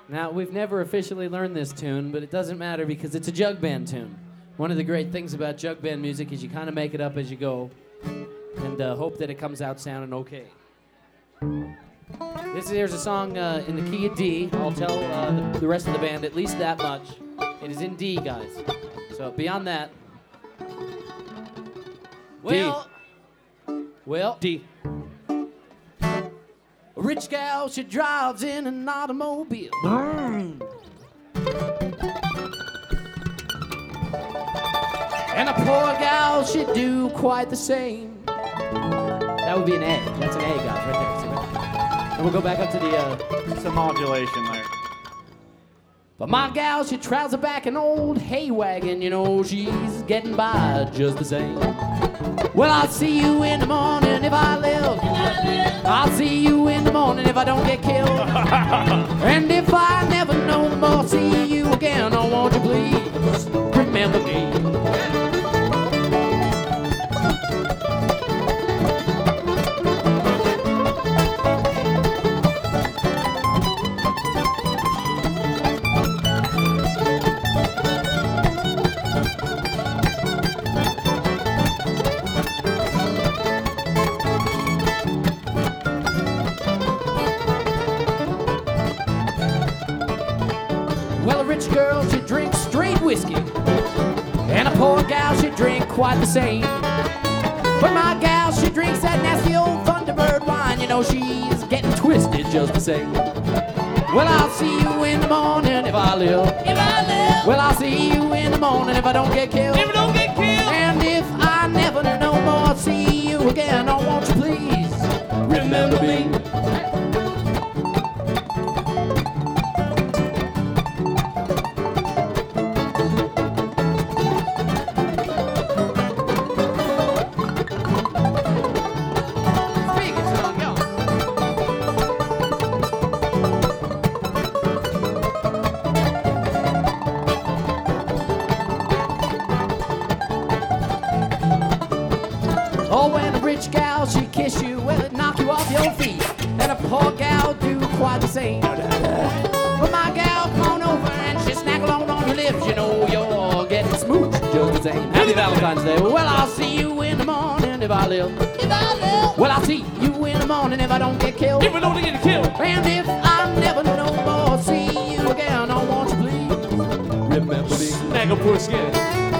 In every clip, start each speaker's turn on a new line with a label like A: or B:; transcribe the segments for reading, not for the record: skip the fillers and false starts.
A: Now, we've never officially learned this tune, but it doesn't matter because it's a jug band tune. One of the great things about jug band music is you kind of make it up as you go and hope that it comes out sounding okay. Here's a song in the key of D. I'll tell the rest of the band at least that much. It is in D, guys. So beyond that... D. A rich gal, she drives in an automobile. And a poor gal, she'd do quite the same. That would be an A. That's an A, guys, right there. See right there. And we'll go back up to the...
B: some modulation there.
A: But my gal, she trouser back an old hay wagon. You know, she's getting by just the same. Well, I'll see you in the morning if I live. I'll see you in the morning if I don't get killed. And if I never no more see you again, oh, won't you please remember me? Well, a rich girl, she drinks straight whiskey, and a poor gal, she drink quite the same. But my gal, she drinks that nasty old Thunderbird wine. You know, she's getting twisted just the same. Well, I'll see you in the morning if I live. Well, I'll see you in the morning if I don't get killed. And if I never no more see you again, oh, won't you please remember me? Oh, when a rich gal, she kiss you, well, it knock you off your feet. And a poor gal do quite the same. But my gal, come on over and she snaggle on your lips. You know you're getting smooched just the same. Happy Valentine's Day. Well, I'll see you in the morning if I live. Well, I'll see you in the morning if I don't get killed.
B: If I don't get killed.
A: And if I never no more see you again, oh, won't you please remember me?
B: Snaggle poor skin.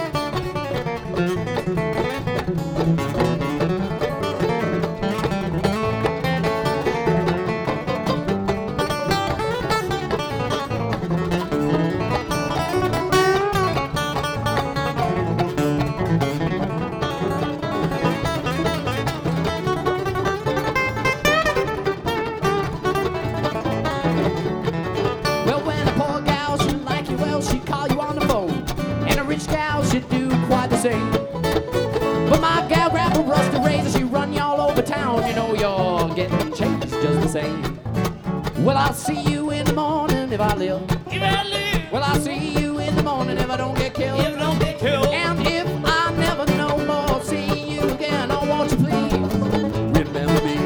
A: Well, when a poor gal, she like you well, she call you on the phone. And a rich gal, she do quite the same. But my gal grab a rusty razor, she run you all over town. You know you're getting changed just the same. Well, I'll see you in the morning if I live. Well, I'll see you in the morning if I don't get killed. And if I never no more see you again, oh, won't you please remember me?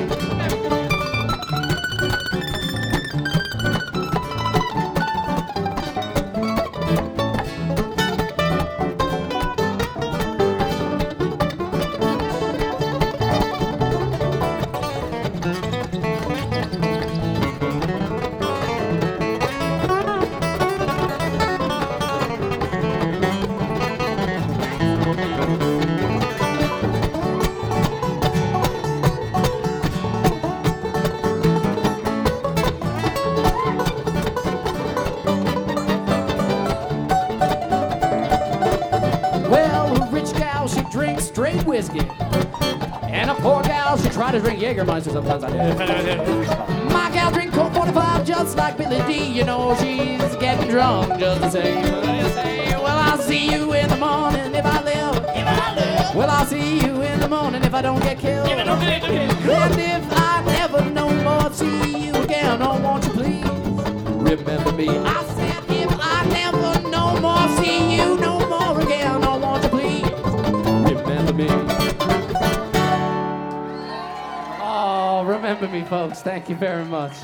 A: Well, a rich gal, she drinks straight whiskey. And a poor gal, she try to drink Jägermeister sometimes. I do. My gal drink Colt 45 just like Billy D. You know she's getting drunk just the same. Well, I'll see you in the morning if I live. Well, I'll see you in the morning if I don't get killed. And if I never no more see you again, oh, won't you please remember me? I said if I never no more see you no more again, oh, won't you please remember me? Oh, remember me, folks. Thank you very much.